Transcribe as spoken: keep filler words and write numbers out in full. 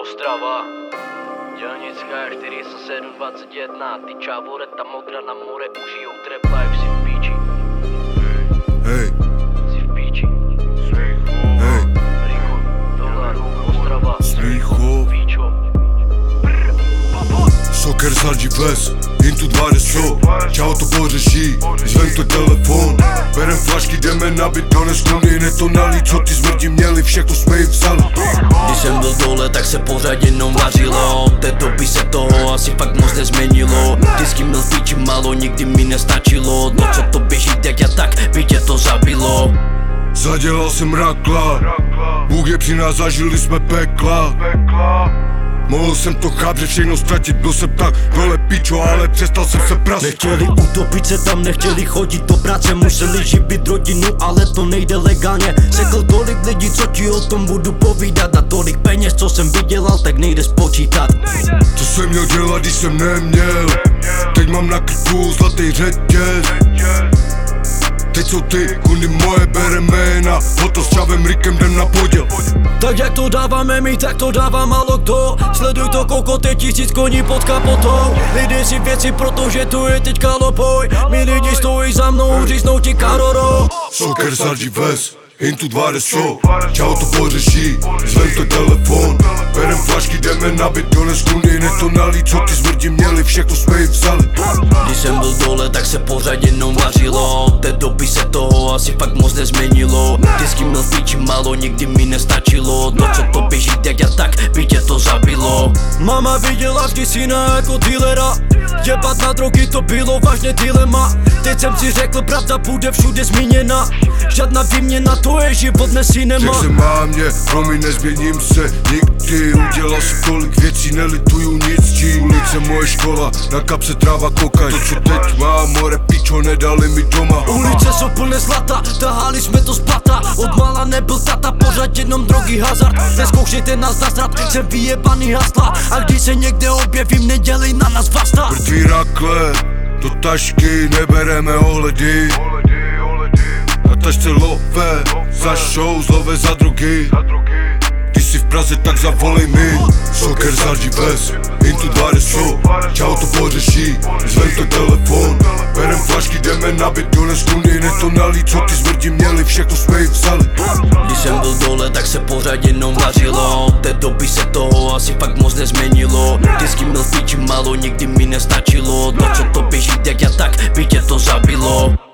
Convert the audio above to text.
Ostrava, dělnická čtyřicet sedm dvacet jedna, ty čávoreta modra na more užijou trap life, si v píči. Hej, Si v píči. hej, Riku, dolar, Ostrava, Smíchov, Píčo. Soker zadí ples, jen tu dva reso. Čau to pořeší, zvem to telefon. Berem flašky, jdeme nabit dones kluny. Netonalí, co ty smrti měli, všechno jsme jim vzali. Když jsem byl dole, tak se pořád jenom vařilo. Od té doby se toho asi fakt moc nezměnilo. Vždycky měl v píči málo, nikdy mi nestačilo. No co to běží jak já, tak by tě to zabilo. Zadělal jsem rakla, Bůh je při nás, zažili jsme pekla. Mohl jsem to chápt, že všechno ztratit, byl jsem tak dole pičo, ale přestal jsem se prasit. Nechtěli utopit se tam, nechtěli chodit do práce, museli živit rodinu, ale to nejde legálně. Řekl tolik lidí, co ti o tom budu povídat, a tolik peněz, co jsem vydělal, tak nejde spočítat. Co jsem měl dělat, když jsem neměl? Teď mám na krku zlatý řetěz. Teď jsou ty kundy moje, bereme jména, hoto s Čavem Rikem jdem na poděl. Tak jak to dáváme my, tak to dává málo kdo. Sleduj to kokote, tisíc koní pod kapotou. Lidé si věci, protože tu je teďka lopoj. My lidi stojí za mnou, říznou ti karoro. Soker zadí ves, jen tu dva reso. Čau to pořeší, zvem to telefon. Berem flašky, jdeme nabit dones kluny. Netonalí, co ty smrti měli, všechno jsme jim vzali. Když jsem byl dole, tak se pořád jenom vařilo. Od té doby se toho asi fakt moc nezměnilo. Vždycky měl v píči málo, nikdy mi nestačilo. No co to běží jak já, tak by tě to zabilo. Mama viděla vždy syna jako dealera. Jebat na drogy, to bylo vážně dilema. Teď jsem si řekl, pravda bude všude zmíněna. Žádná výměna, to je život, ne cinema. Řekl jsem mámě, promiň, nezměním se nikdy. Udělal jsem tolik věcí, nelituju nic čí. Ulice moje škola, na kapse tráva kokaj. To co teď mám, more pičo, nedali mi doma. Ulice jsou plné zlata, tahali jsme to z plata. Od mala nebyl tata, pořád jenom drogy, hazard. Neskoušejte nás nasrat, jsem vyjebaný hasla. A když se někde objevím, nedělej na nás basta. Mrtví rakle, do tašky nebereme ohledy. Na tašce love, za show, zlove za drogy. Když jsi v Praze, tak zavolej mi. Soker zadí ves, jen tu dva reso. Čau to pořeší, zvem to telefon. Berem flašky, jdeme nabit dones kluny. Netonalí, co ty smrti měli, všechno jsme jim vzali. Když jsem byl dole, tak se pořád jenom vařilo. Od té doby se toho asi fakt moc nezměnilo. Vždycky měl v píči málo, nikdy mi nestačilo. No co to běží jak já, tak by tě to zabilo.